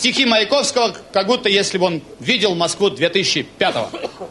стихи Маяковского, как будто если бы он видел Москву 2005-го.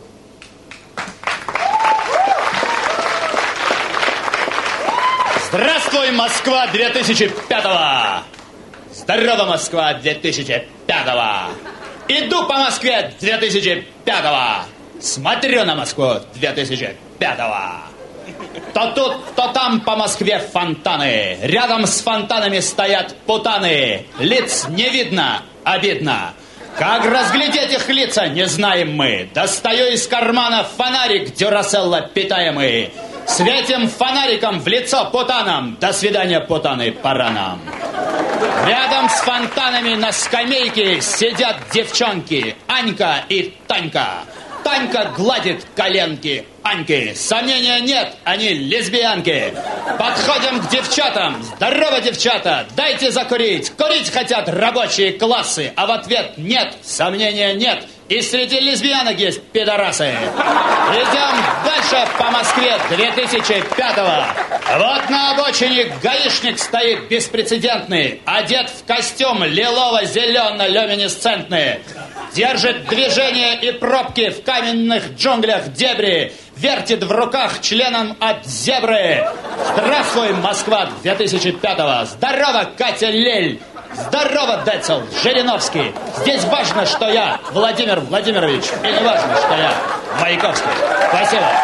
Здравствуй, Москва 2005-го! Здорово, Москва 2005-го! Иду по Москве 2005-го! Смотрю на Москву 2005-го! То тут, то там по Москве фонтаны. Рядом с фонтанами стоят путаны. Лиц не видно, обидно. Как разглядеть их лица, не знаем мы. Достаю из кармана фонарик Дюраселла питаемый. Светим фонариком в лицо путанам. До свидания, путаны, пора нам. Рядом с фонтанами на скамейке сидят девчонки Анька и Танька. Танька гладит коленки Аньки. Сомнения нет, они лесбиянки. Подходим к девчатам. Здорово, девчата, дайте закурить. Курить хотят рабочие классы. А в ответ нет, сомнения нет. И среди лесбиянок есть пидорасы. Идем дальше по Москве 2005-го. Вот на обочине гаишник стоит беспрецедентный. Одет в костюм лилово-зелено-люминесцентный. Держит движение и пробки в каменных джунглях дебри. Вертит в руках членом от зебры. Здравствуй, Москва 2005-го. Здорово, Катя Лель. Здорово, Децл, Жириновский. Здесь важно, что я Владимир Владимирович. И не важно, что я Маяковский. Спасибо.